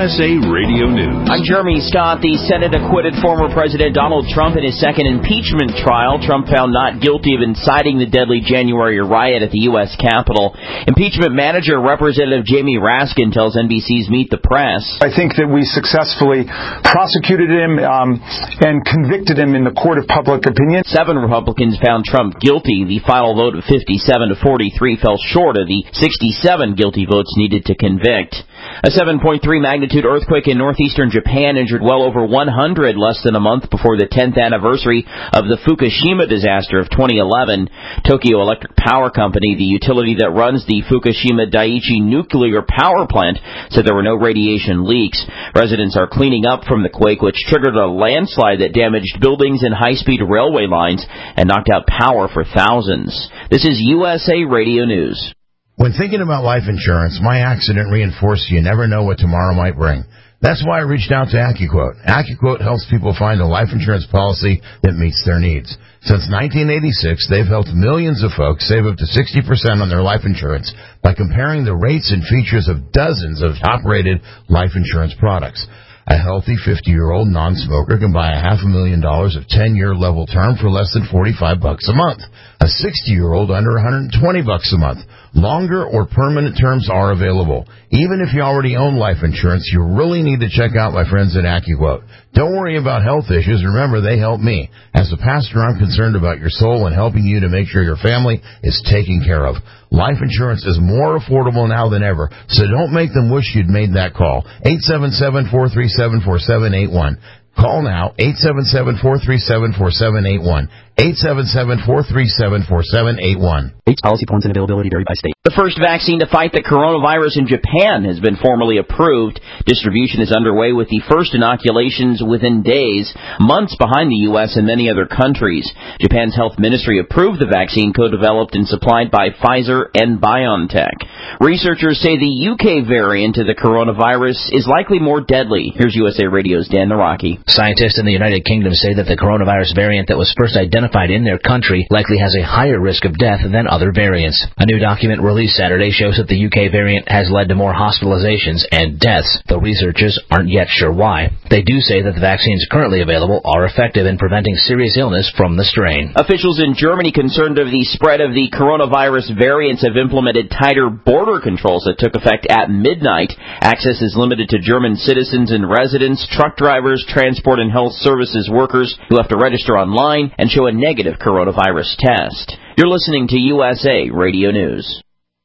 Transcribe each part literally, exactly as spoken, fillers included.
S A Radio News. I'm Jeremy Scott. The Senate acquitted former President Donald Trump in his second impeachment trial. Trump found not guilty of inciting the deadly January riot at the U S Capitol. Impeachment manager Representative Jamie Raskin tells N B C's Meet the Press. I think that we successfully prosecuted him um, and convicted him in the court of public opinion. Seven Republicans found Trump guilty. The final vote of fifty-seven to forty-three fell short of the sixty-seven guilty votes needed to convict. A seven point three magnitude earthquake in northeastern Japan injured well over one hundred less than a month before the tenth anniversary of the Fukushima disaster of twenty eleven. Tokyo Electric Power Company, the utility that runs the Fukushima Daiichi nuclear power plant, said there were no radiation leaks. Residents are cleaning up from the quake, which triggered a landslide that damaged buildings and high-speed railway lines and knocked out power for thousands. This is U S A Radio News. When thinking about life insurance, my accident reinforced you never know what tomorrow might bring. That's why I reached out to AccuQuote. AccuQuote helps people find a life insurance policy that meets their needs. Since nineteen eighty-six, they've helped millions of folks save up to sixty percent on their life insurance by comparing the rates and features of dozens of top-rated life insurance products. A healthy fifty-year-old non-smoker can buy a half a million dollars of ten-year level term for less than forty-five bucks a month. A sixty-year-old under one hundred twenty bucks a month. Longer or permanent terms are available. Even if you already own life insurance, you really need to check out my friends at AccuQuote. Don't worry about health issues. Remember, they help me. As a pastor, I'm concerned about your soul and helping you to make sure your family is taken care of. Life insurance is more affordable now than ever, so don't make them wish you'd made that call. eight seven seven, four three seven, four seven eight one. Call now, eight seven seven, four three seven, four seven eight one. eight seven seven, four three seven, four seven eight one. Policy points and availability vary by state. The first vaccine to fight the coronavirus in Japan has been formally approved. Distribution is underway with the first inoculations within days, months behind the U S and many other countries. Japan's health ministry approved the vaccine co-developed and supplied by Pfizer and BioNTech. Researchers say the U K variant of the coronavirus is likely more deadly. Here's U S A Radio's Dan Naraki. Scientists in the United Kingdom say that the coronavirus variant that was first identified in their country likely has a higher risk of death than other variants. A new document released Saturday shows that the U K variant has led to more hospitalizations and deaths, though researchers aren't yet sure why. They do say that the vaccines currently available are effective in preventing serious illness from the strain. Officials in Germany concerned of the spread of the coronavirus variants have implemented tighter border controls that took effect at midnight. Access is limited to German citizens and residents, truck drivers, transport and health services workers who have to register online and show a negative coronavirus test. You're listening to U S A Radio News.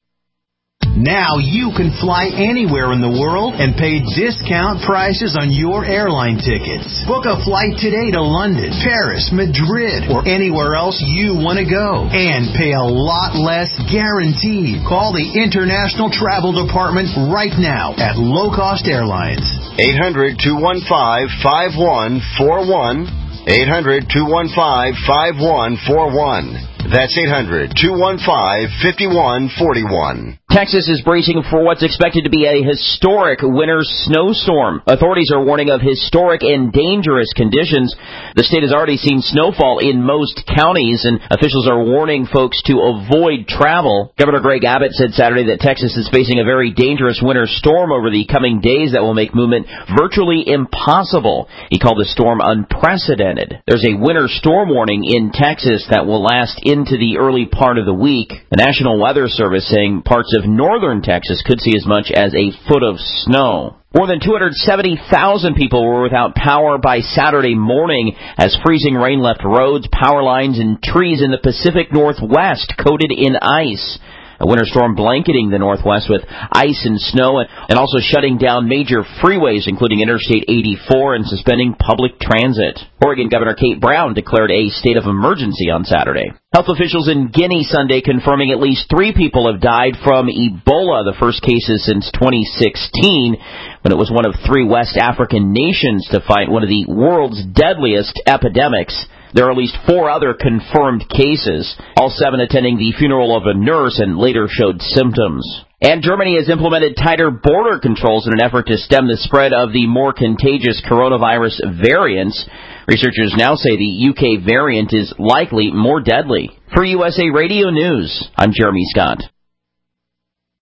Now you can fly anywhere in the world and pay discount prices on your airline tickets. Book a flight today to London, Paris, Madrid, or anywhere else you want to go. And pay a lot less guaranteed. Call the International Travel Department right now at Low Cost Airlines. eight hundred, two one five, five one four one. eight hundred, two one five, five one four one. That's eight hundred, two one five, five one four one. Texas is bracing for what's expected to be a historic winter snowstorm. Authorities are warning of historic and dangerous conditions. The state has already seen snowfall in most counties, and officials are warning folks to avoid travel. Governor Greg Abbott said Saturday that Texas is facing a very dangerous winter storm over the coming days that will make movement virtually impossible. He called the storm unprecedented. There's a winter storm warning in Texas that will last into the early part of the week. The National Weather Service saying parts of northern Texas could see as much as a foot of snow. More than two hundred seventy thousand people were without power by Saturday morning as freezing rain left roads, power lines, and trees in the Pacific Northwest coated in ice. A winter storm blanketing the Northwest with ice and snow and also shutting down major freeways, including Interstate eighty-four, and suspending public transit. Oregon Governor Kate Brown declared a state of emergency on Saturday. Health officials in Guinea Sunday confirming at least three people have died from Ebola, the first cases since twenty sixteen, when it was one of three West African nations to fight one of the world's deadliest epidemics. There are at least four other confirmed cases, all seven attending the funeral of a nurse and later showed symptoms. And Germany has implemented tighter border controls in an effort to stem the spread of the more contagious coronavirus variants. Researchers now say the U K variant is likely more deadly. For U S A Radio News, I'm Jeremy Scott.